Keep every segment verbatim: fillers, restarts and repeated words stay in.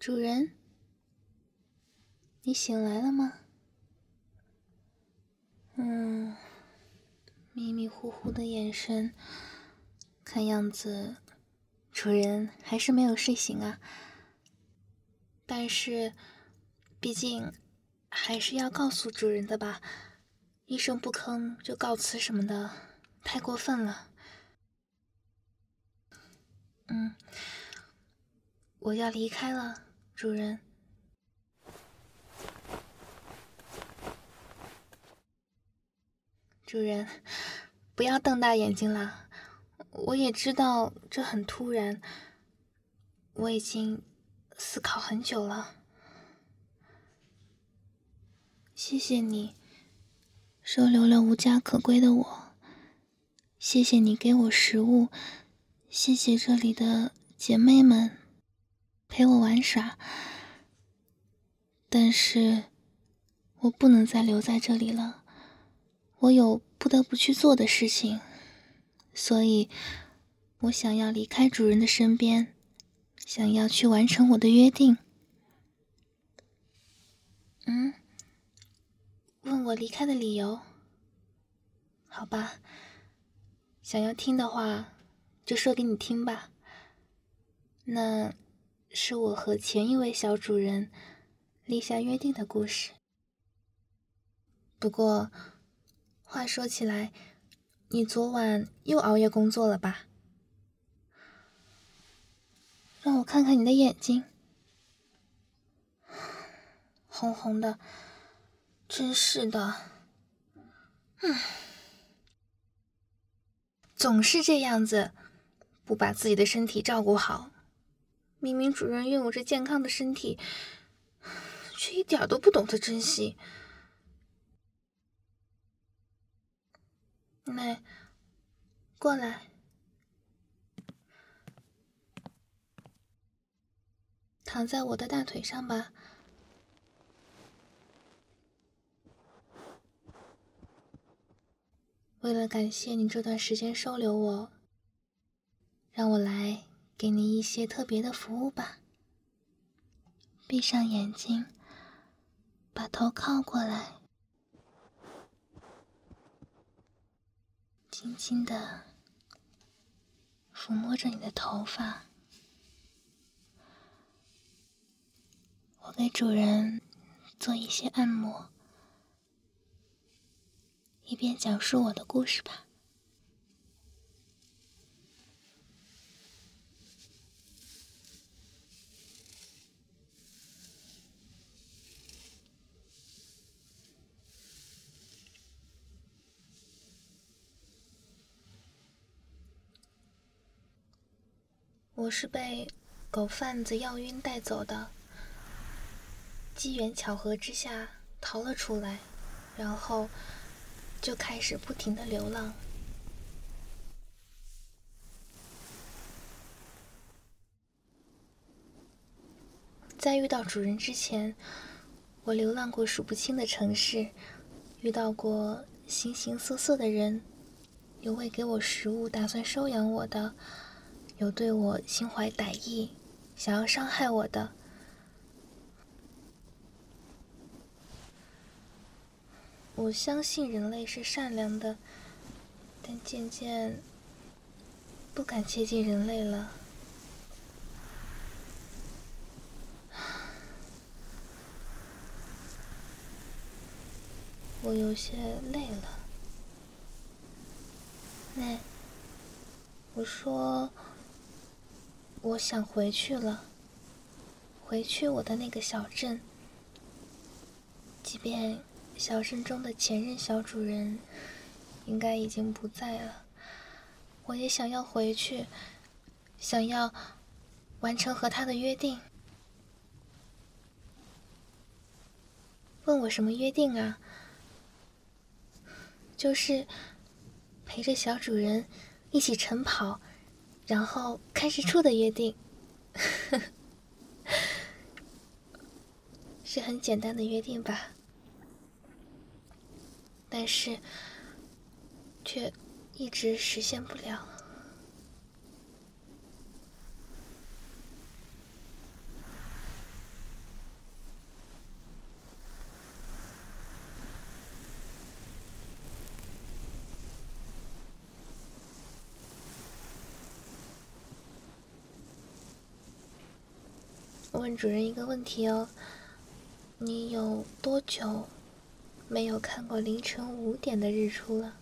主人，你醒来了吗？嗯，迷迷糊糊的眼神，看样子主人还是没有睡醒啊。但是，毕竟还是要告诉主人的吧，一声不吭就告辞什么的，太过分了。嗯，我要离开了，主人。主人，不要瞪大眼睛啦！我也知道这很突然，我已经思考很久了。谢谢你，收留了无家可归的我。谢谢你给我食物，谢谢这里的姐妹们陪我玩耍。但是，我不能再留在这里了。我有不得不去做的事情，所以我想要离开主人的身边，想要去完成我的约定。嗯，问我离开的理由？好吧，想要听的话，就说给你听吧。那是我和前一位小主人立下约定的故事。不过，话说起来，你昨晚又熬夜工作了吧？让我看看你的眼睛，红红的，真是的。嗯，总是这样子，不把自己的身体照顾好。明明主人拥有着健康的身体，却一点都不懂得珍惜。来，过来，躺在我的大腿上吧。为了感谢你这段时间收留我，让我来给你一些特别的服务吧。闭上眼睛，把头靠过来，轻轻地抚摸着你的头发。我给主人做一些按摩，一边讲述我的故事吧。我是被狗贩子要晕带走的，机缘巧合之下逃了出来，然后就开始不停的流浪。在遇到主人之前，我流浪过数不清的城市，遇到过形形色色的人，有喂给我食物打算收养我的，有对我心怀歹意想要伤害我的。我相信人类是善良的，但渐渐不敢接近人类了。我有些累了。那，我说，我想回去了，回去我的那个小镇。即便小镇中的前任小主人应该已经不在了，我也想要回去，想要完成和他的约定。问我什么约定啊？就是陪着小主人一起晨跑，然后看日出的约定。是很简单的约定吧，但是却一直实现不了。 问主人一个问题哦，你有多久没有看过凌晨五点的日出了？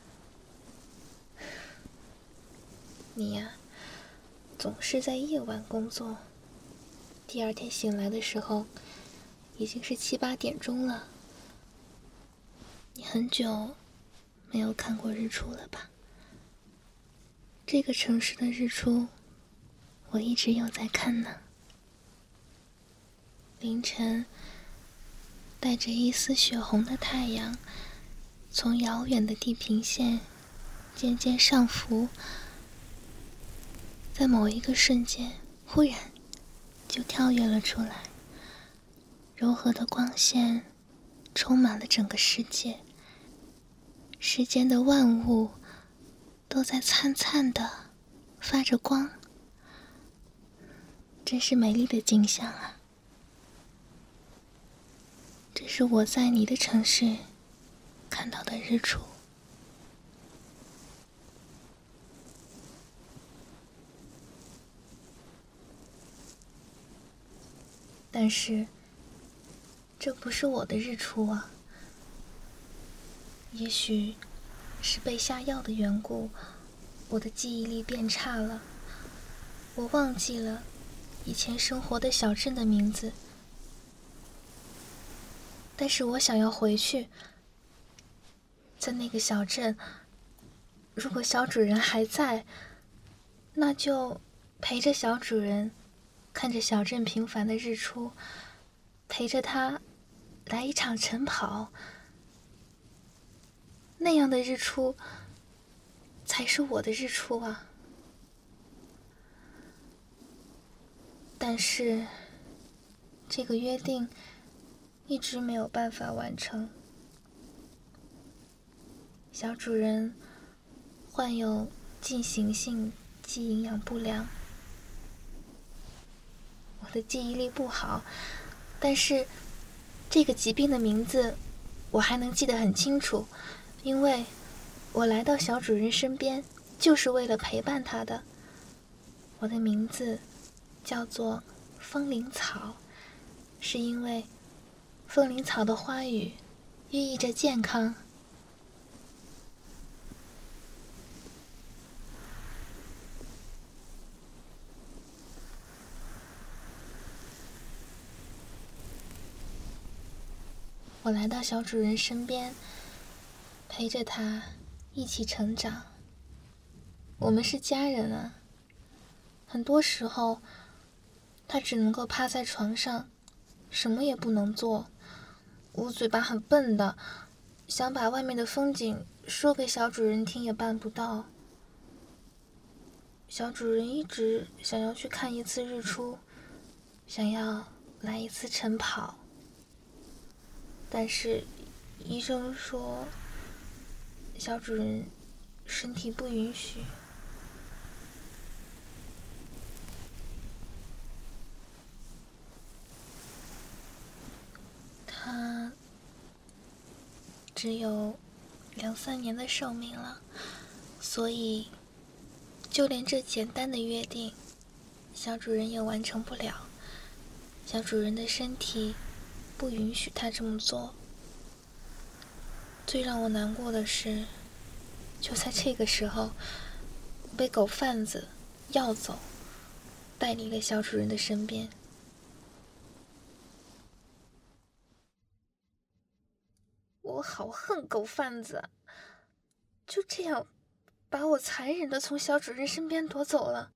你呀，总是在夜晚工作，第二天醒来的时候，已经是七八点钟了。你很久没有看过日出了吧？这个城市的日出，我一直有在看呢。凌晨，带着一丝血红的太阳，从遥远的地平线渐渐上浮，在某一个瞬间，忽然就跳跃了出来。柔和的光线充满了整个世界，世间的万物都在灿灿地发着光，真是美丽的景象啊！这是我在你的城市看到的日出。但是，这不是我的日出啊。也许是被下药的缘故，我的记忆力变差了，我忘记了以前生活的小镇的名字。但是我想要回去，在那个小镇，如果小主人还在，那就陪着小主人，看着小镇平凡的日出，陪着他来一场晨跑。那样的日出，才是我的日出啊！但是，这个约定一直没有办法完成。小主人患有进行性肌营养不良，我的记忆力不好，但是这个疾病的名字我还能记得很清楚，因为我来到小主人身边就是为了陪伴他的。我的名字叫做风铃草，是因为风铃草的花语寓意着健康。我来到小主人身边，陪着他一起成长。我们是家人啊。很多时候，他只能够趴在床上，什么也不能做。我嘴巴很笨的，想把外面的风景说给小主人听也办不到。小主人一直想要去看一次日出，想要来一次晨跑，但是医生说小主人身体不允许。他只有两三年的寿命了，所以就连这简单的约定，小主人也完成不了。小主人的身体不允许他这么做。最让我难过的是，就在这个时候，我被狗贩子要走，带离了小主人的身边。我好恨狗贩子，就这样把我残忍地从小主人身边夺走了。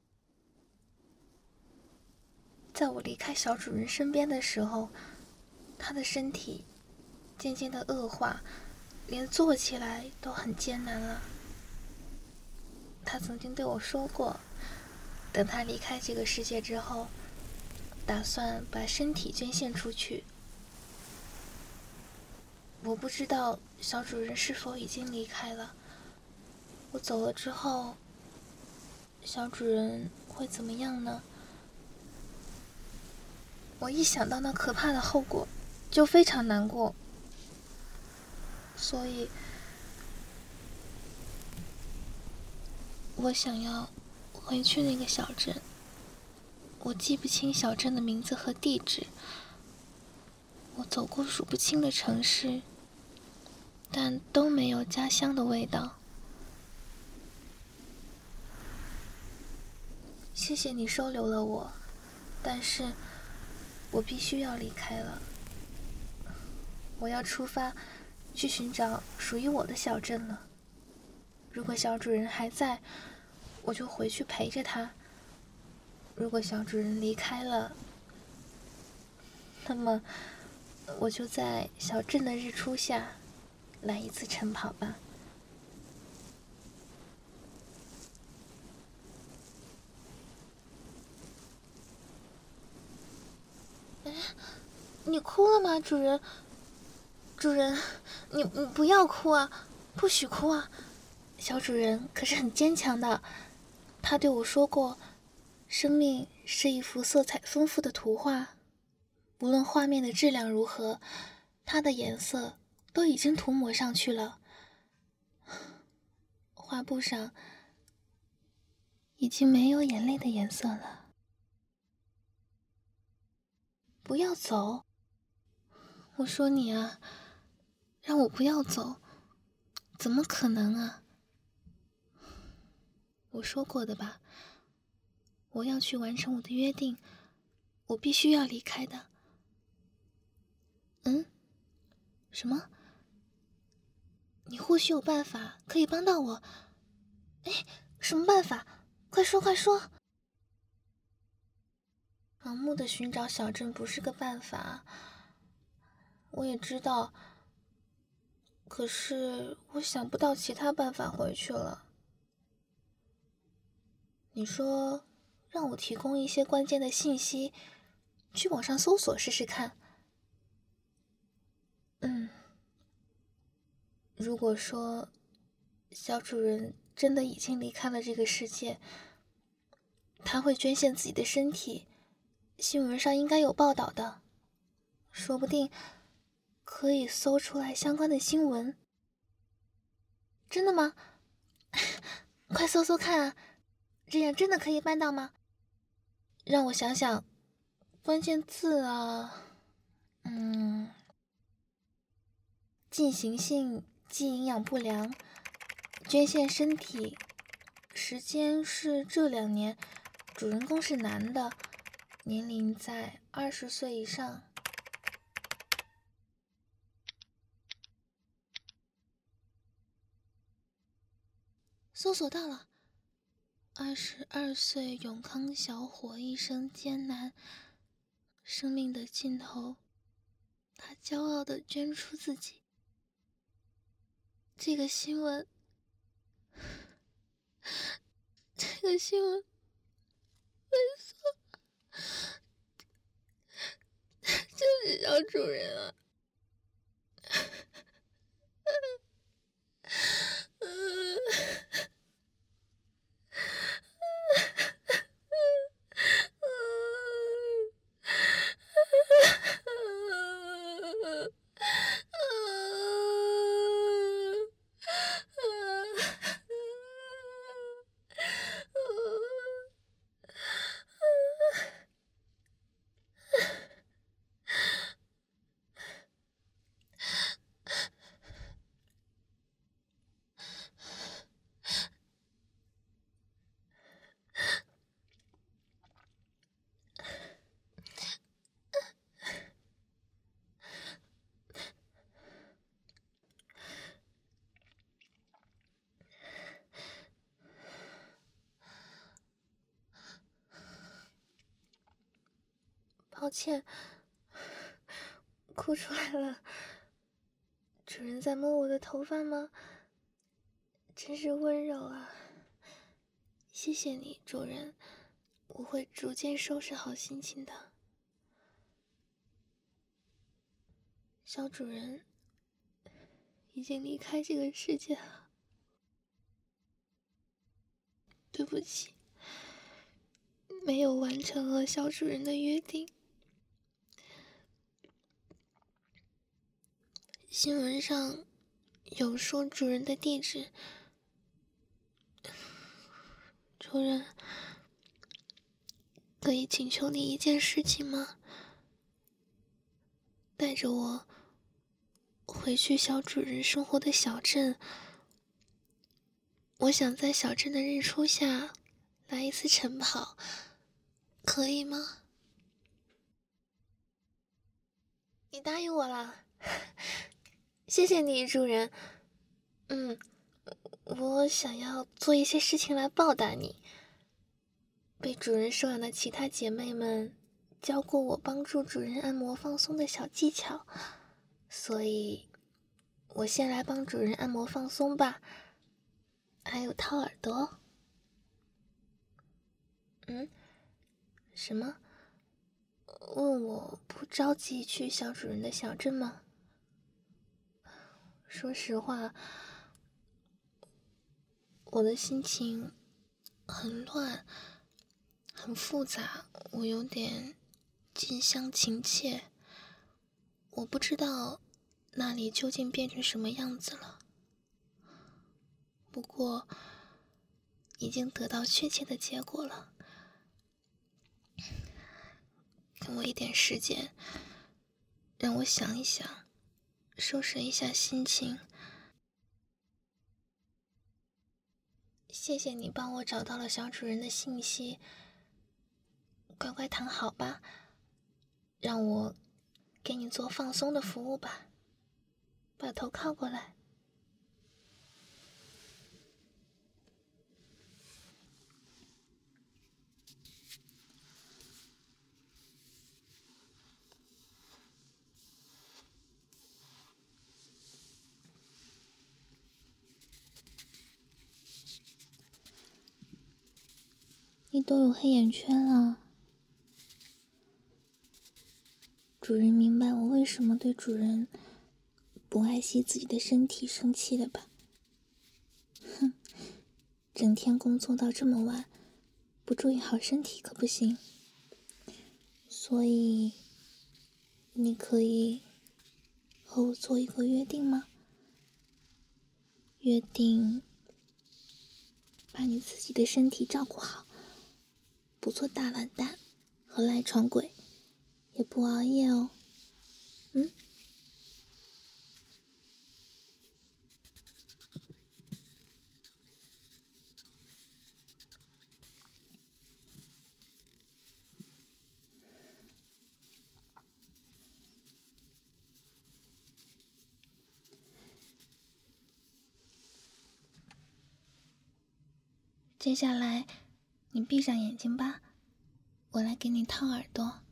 在我离开小主人身边的时候，他的身体渐渐的恶化，连坐起来都很艰难了。他曾经对我说过，等他离开这个世界之后，打算把身体捐献出去。我不知道小主人是否已经离开了。我走了之后，小主人会怎么样呢？我一想到那可怕的后果，就非常难过。所以，我想要回去那个小镇， 我记不清小镇的名字和地址，我走过数不清的城市，但都没有家乡的味道。谢谢你收留了我，但是我必须要离开了。我要出发，去寻找属于我的小镇了。如果小主人还在，我就回去陪着他；如果小主人离开了，那么我就在小镇的日出下来一次晨跑吧。哎，你哭了吗，主人？主人，你你不要哭啊，不许哭啊！小主人可是很坚强的，他对我说过，生命是一幅色彩丰富的图画，无论画面的质量如何，它的颜色都已经涂抹上去了。画布上已经没有眼泪的颜色了。不要走，我说你啊，让我不要走，怎么可能啊？我说过的吧，我要去完成我的约定，我必须要离开的。嗯？什么？你或许有办法可以帮到我？哎，什么办法？快说快说！盲目的寻找小镇不是个办法，我也知道，可是我想不到其他办法回去了。你说让我提供一些关键的信息，去网上搜索试试看。嗯，如果说小主人真的已经离开了这个世界，他会捐献自己的身体，新闻上应该有报道的，说不定可以搜出来相关的新闻。真的吗？快搜搜看啊，这样真的可以办到吗？让我想想，关键字啊，嗯，进行性肌营养不良，捐献身体，时间是这两年，主人公是男的，年龄在二十岁以上。搜索到了，二十二岁永康小伙一生艰难，生命的尽头，他骄傲地捐出自己。这个新闻，这个新闻，没错，就是小主人啊。抱歉，哭出来了。主人在摸我的头发吗？真是温柔啊！谢谢你，主人，我会逐渐收拾好心情的。小主人已经离开这个世界了，对不起，没有完成和小主人的约定。新闻上有说主人的地址，主人， 可以请求你一件事情吗？带着我回去小主人生活的小镇，我想在小镇的日出下来一次晨跑，可以吗？你答应我了，谢谢你，主人。嗯，我想要做一些事情来报答你。被主人收养的其他姐妹们教过我帮助主人按摩放松的小技巧，所以我先来帮主人按摩放松吧。还有掏耳朵。嗯？什么？问我不着急去小主人的小镇吗？说实话，我的心情很乱，很复杂，我有点近乡情怯。我不知道那里究竟变成什么样子了。不过，已经得到确切的结果了。给我一点时间，让我想一想，收拾一下心情。谢谢你帮我找到了小主人的信息，乖乖躺好吧，让我给你做放松的服务吧，把头靠过来。你都有黑眼圈了，主人明白我为什么对主人不爱惜自己的身体生气了吧？哼，整天工作到这么晚，不注意好身体可不行。所以，你可以和我做一个约定吗？约定把你自己的身体照顾好，不做大懒蛋和赖床鬼，也不熬夜哦。嗯？接下来，你闭上眼睛吧，我来给你掏耳朵。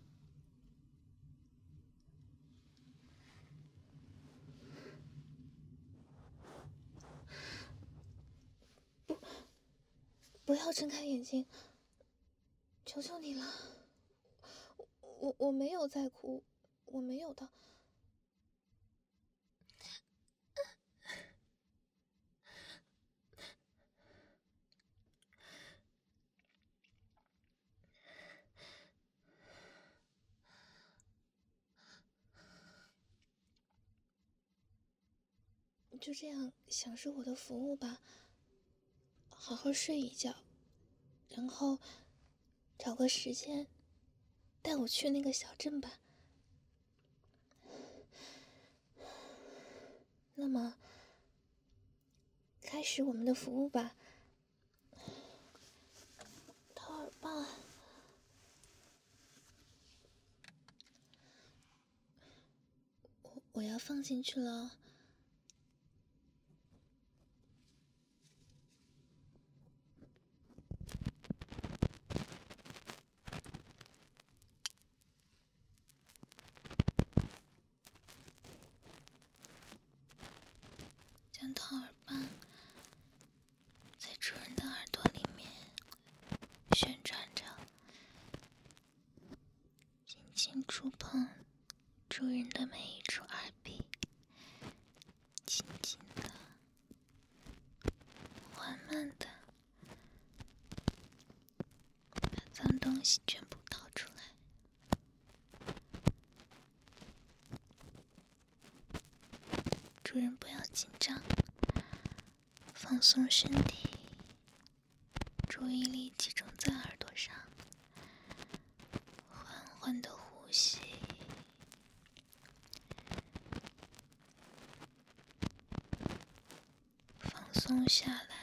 不，不要睁开眼睛，求求你了。我我没有在哭，我没有的。就这样享受我的服务吧，好好睡一觉，然后找个时间带我去那个小镇吧。那么，开始我们的服务吧。掏耳棒，我我要放进去了。将掏耳棒在主人的耳朵里面旋转着，轻轻触碰主人的每一处耳壁，轻轻的、缓慢的把脏东西全部掏出来。主人不要紧张，放松身体，注意力集中在耳朵上， 缓的呼吸，放松下来。